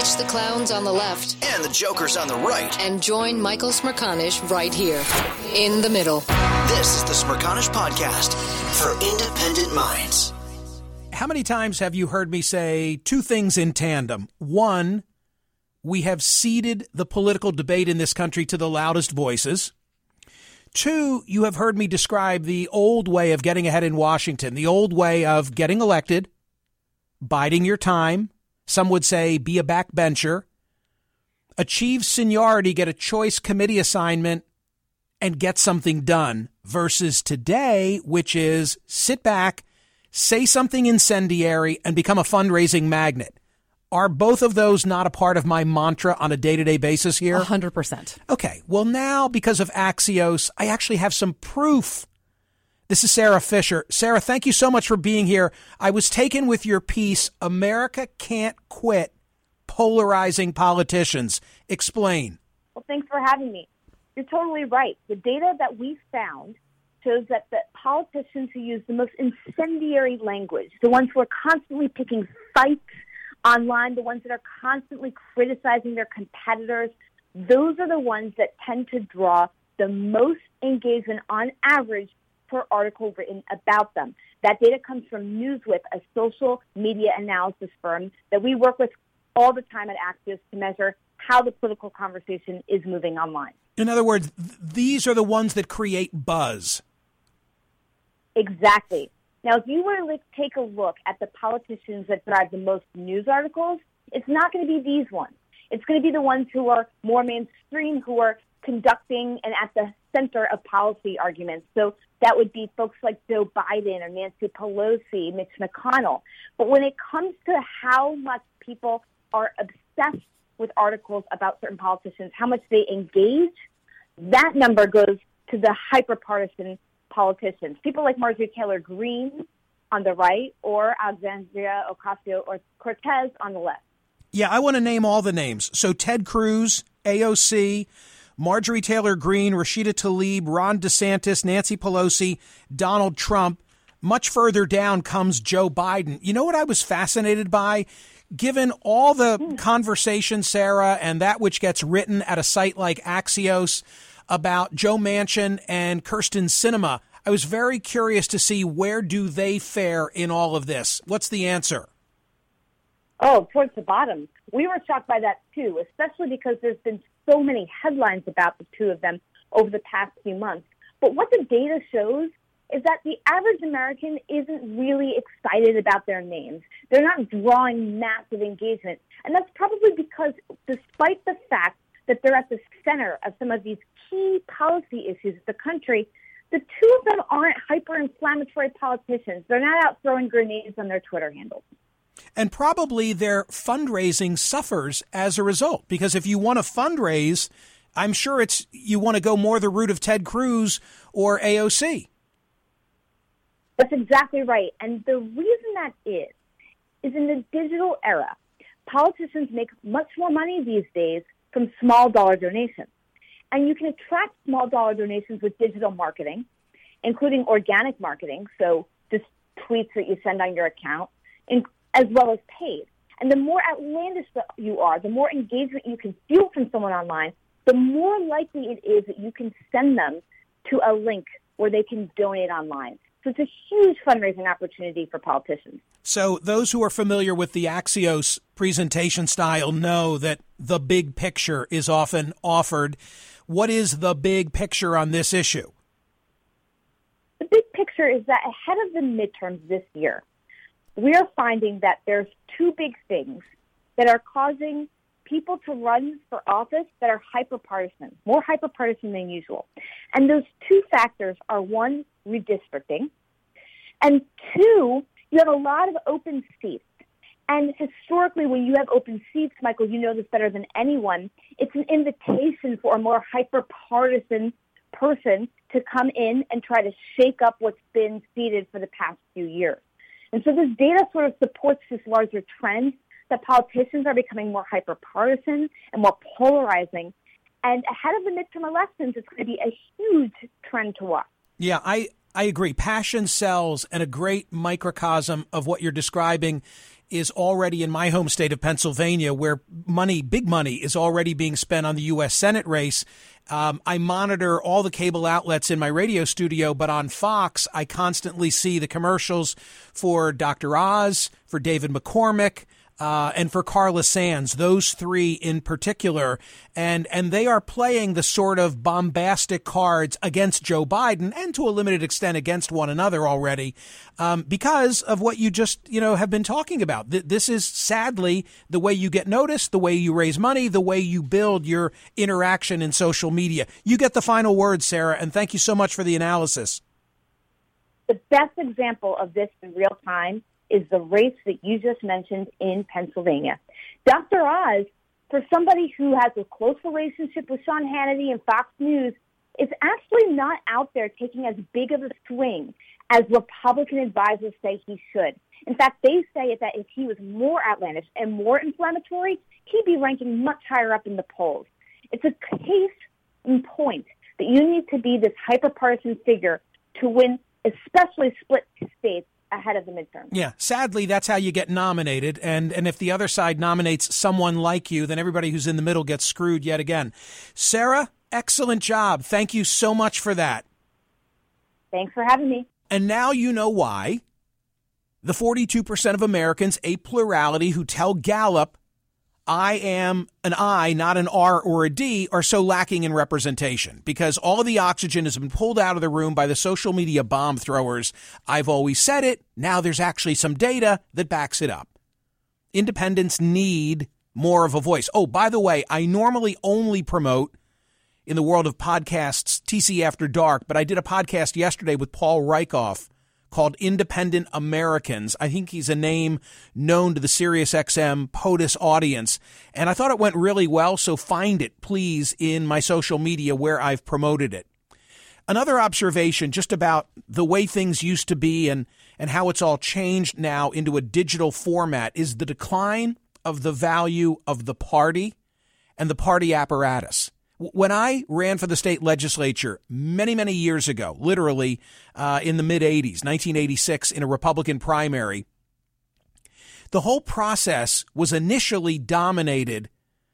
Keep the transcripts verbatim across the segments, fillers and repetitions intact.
Ditch the clowns on the left and the jokers on the right. And join Michael Smerconish right here in the middle. This is the Smerconish Podcast for independent minds. How many times have you heard me say two things in tandem? One, we have ceded the political debate in this country to the loudest voices. Two, you have heard me describe the old way of getting ahead in Washington, the old way of getting elected, biding your time. Some would say be a backbencher, achieve seniority, get a choice committee assignment, and get something done, versus today, which is sit back, say something incendiary, and become a fundraising magnet. Are both of those not a part of my mantra on a day-to-day basis here? A hundred percent. Okay. Well, now, because of Axios, I actually have some proof. This is Sarah Fisher. Sarah, thank you so much for being here. I was taken with your piece, America Can't Quit Polarizing Politicians. Explain. Well, thanks for having me. You're totally right. The data that we found shows that the politicians who use the most incendiary language, the ones who are constantly picking fights online, the ones that are constantly criticizing their competitors, those are the ones that tend to draw the most engagement on average per article written about them. That data comes from Newswhip, a social media analysis firm that we work with all the time at Axios to measure how the political conversation is moving online. In other words, th- these are the ones that create buzz. Exactly. Now, if you were to take a look at the politicians that drive the most news articles, it's not going to be these ones. It's going to be the ones who are more mainstream, who are conducting and at the center of policy arguments. So that would be folks like Joe Biden or Nancy Pelosi, Mitch McConnell. But when it comes to how much people are obsessed with articles about certain politicians, how much they engage, that number goes to the hyper-partisan politicians, people like Marjorie Taylor Greene on the right or Alexandria Ocasio-Cortez on the left. Yeah, I want to name all the names. So Ted Cruz, A O C, Marjorie Taylor Greene, Rashida Tlaib, Ron DeSantis, Nancy Pelosi, Donald Trump. Much further down comes Joe Biden. You know what I was fascinated by? Given all the hmm. conversation, Sarah, and that which gets written at a site like Axios about Joe Manchin and Kyrsten Sinema, I was very curious to see where do they fare in all of this. What's the answer? Oh, towards the bottom. We were shocked by that, too, especially because there's been so many headlines about the two of them over the past few months. But what the data shows is that the average American isn't really excited about their names. They're not drawing massive engagement. And that's probably because despite the fact that they're at the center of some of these key policy issues of the country, the two of them aren't hyper-inflammatory politicians. They're not out throwing grenades on their Twitter handles. And probably their fundraising suffers as a result, because if you want to fundraise, I'm sure it's you want to go more the route of Ted Cruz or A O C. That's exactly right. And the reason that is, is in the digital era, politicians make much more money these days from small dollar donations. And you can attract small dollar donations with digital marketing, including organic marketing, so just tweets that you send on your account, in, as well as paid. And the more outlandish you are, the more engagement you can feel from someone online, the more likely it is that you can send them to a link where they can donate online. So it's a huge fundraising opportunity for politicians. So those who are familiar with the Axios presentation style know that the big picture is often offered. What is the big picture on this issue? The big picture is that ahead of the midterms this year, we are finding that there's two big things that are causing people to run for office that are hyper-partisan, more hyper-partisan than usual. And those two factors are, one, redistricting, and two, you have a lot of open seats. And historically, when you have open seats, Michael, you know this better than anyone, it's an invitation for a more hyper-partisan person to come in and try to shake up what's been seated for the past few years. And so this data sort of supports this larger trend that politicians are becoming more hyper-partisan and more polarizing. And ahead of the midterm elections, it's going to be a huge trend to watch. Yeah, I, I agree. Passion sells, and a great microcosm of what you're describing is already in my home state of Pennsylvania, where money, big money, is already being spent on the U S Senate race. Um, I monitor all the cable outlets in my radio studio, but on Fox, I constantly see the commercials for Doctor Oz, for David McCormick, Uh, and for Carla Sands, those three in particular. And and they are playing the sort of bombastic cards against Joe Biden and to a limited extent against one another already um, because of what you just, you know, have been talking about. Th- this is sadly the way you get noticed, the way you raise money, the way you build your interaction in social media. You get the final word, Sarah, and thank you so much for the analysis. The best example of this in real time is the race that you just mentioned in Pennsylvania. Doctor Oz, for somebody who has a close relationship with Sean Hannity and Fox News, is actually not out there taking as big of a swing as Republican advisors say he should. In fact, they say that if he was more outlandish and more inflammatory, he'd be ranking much higher up in the polls. It's a case in point that you need to be this hyper-partisan figure to win, especially split states, ahead of the midterm. Yeah, sadly, that's how you get nominated. And, and if the other side nominates someone like you, then everybody who's in the middle gets screwed yet again. Sarah, excellent job. Thank you so much for that. Thanks for having me. And now you know why the forty-two percent of Americans, a plurality, who tell Gallup, I am an I, not an R or a D, are so lacking in representation because all of the oxygen has been pulled out of the room by the social media bomb throwers. I've always said it. Now there's actually some data that backs it up. Independents need more of a voice. Oh, by the way, I normally only promote in the world of podcasts T C After Dark, but I did a podcast yesterday with Paul Rieckhoff called Independent Americans. I think he's a name known to the SiriusXM POTUS audience. And I thought it went really well, so find it, please, in my social media where I've promoted it. Another observation just about the way things used to be and, and how it's all changed now into a digital format is the decline of the value of the party and the party apparatus. When I ran for the state legislature many, many years ago, literally uh, in the mid-eighties, nineteen eighty-six, in a Republican primary, the whole process was initially dominated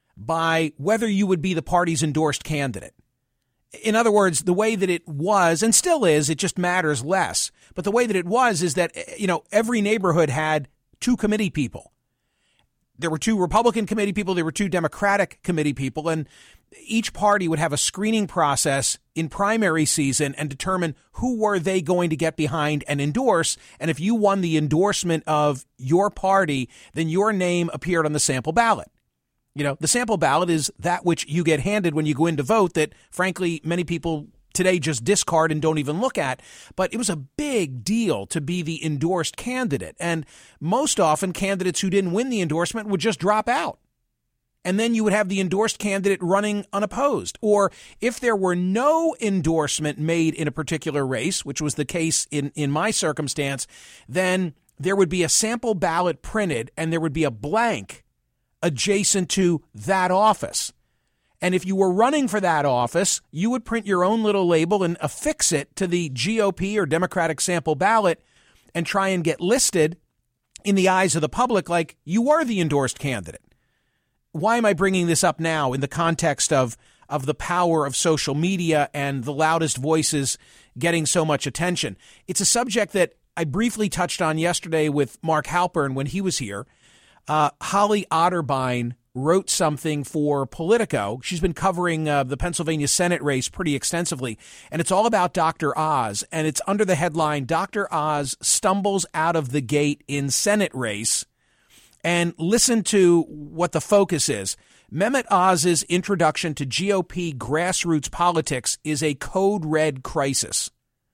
by whether you would be the party's endorsed candidate. In other words, the way that it was, and still is, it just matters less. But the way that it was is that, you know, every neighborhood had two committee people. There were two Republican committee people, there were two Democratic committee people, and each party would have a screening process in primary season and determine who were they going to get behind and endorse. And if you won the endorsement of your party, then your name appeared on the sample ballot. You know, the sample ballot is that which you get handed when you go in to vote that, frankly, many people today just discard and don't even look at. But it was a big deal to be the endorsed candidate. And most often candidates who didn't win the endorsement would just drop out. And then you would have the endorsed candidate running unopposed. Or if there were no endorsement made in a particular race, which was the case in, in my circumstance, then there would be a sample ballot printed and there would be a blank adjacent to that office. And if you were running for that office, you would print your own little label and affix it to the G O P or Democratic sample ballot and try and get listed in the eyes of the public like you were the endorsed candidate. Why am I bringing this up now in the context of, of the power of social media and the loudest voices getting so much attention? It's a subject that I briefly touched on yesterday with Mark Halpern when he was here. Uh, Holly Otterbein wrote something for Politico. She's been covering uh, the Pennsylvania Senate race pretty extensively, and it's all about Doctor Oz, and it's under the headline, Doctor Oz stumbles out of the gate in Senate race. And listen to what the focus is. Mehmet Oz's introduction to G O P grassroots politics is a code red crisis.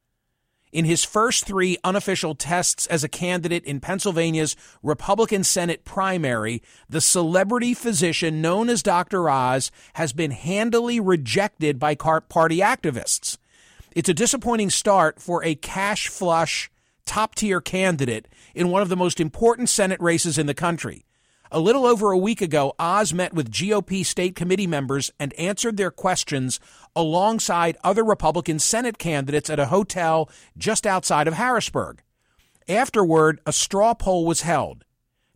In his first three unofficial tests as a candidate in Pennsylvania's Republican Senate primary, the celebrity physician known as Doctor Oz has been handily rejected by party activists. It's a disappointing start for a cash flush, top-tier candidate in one of the most important Senate races in the country. A little over a week ago, Oz met with G O P state committee members and answered their questions alongside other Republican Senate candidates at a hotel just outside of Harrisburg. Afterward, a straw poll was held.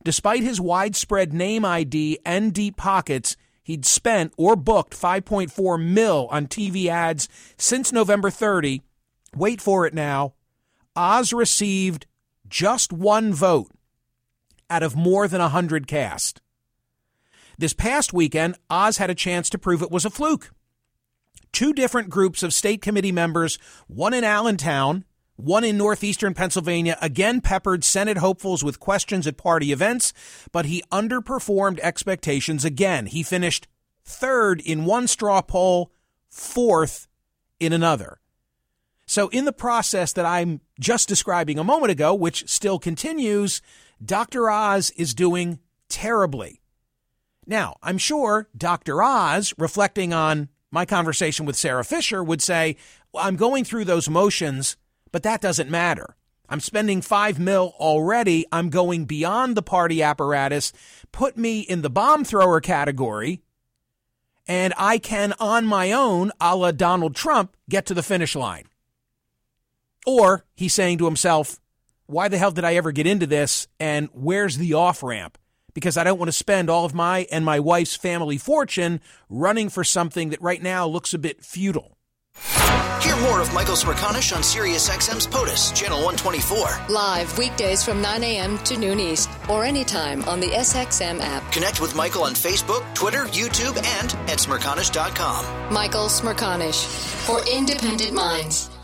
Despite his widespread name I D and deep pockets, he'd spent or booked five point four mil on T V ads since November thirtieth. Wait for it now. Oz received just one vote out of more than one hundred cast. This past weekend, Oz had a chance to prove it was a fluke. Two different groups of state committee members, one in Allentown, one in northeastern Pennsylvania, again peppered Senate hopefuls with questions at party events, but he underperformed expectations again. He finished third in one straw poll, fourth in another. So in the process that I'm just describing a moment ago, which still continues, Doctor Oz is doing terribly. Now, I'm sure Doctor Oz, reflecting on my conversation with Sarah Fisher, would say, well, I'm going through those motions, but that doesn't matter. I'm spending five mil already. I'm going beyond the party apparatus. Put me in the bomb thrower category, and I can, on my own, a la Donald Trump, get to the finish line. Or he's saying to himself, why the hell did I ever get into this, and where's the off-ramp? Because I don't want to spend all of my and my wife's family fortune running for something that right now looks a bit futile. Hear more of Michael Smerconish on SiriusXM's POTUS, Channel one twenty-four. Live weekdays from nine a.m. to noon East or anytime on the S X M app. Connect with Michael on Facebook, Twitter, YouTube, and at Smerconish dot com. Michael Smerconish for Independent Minds.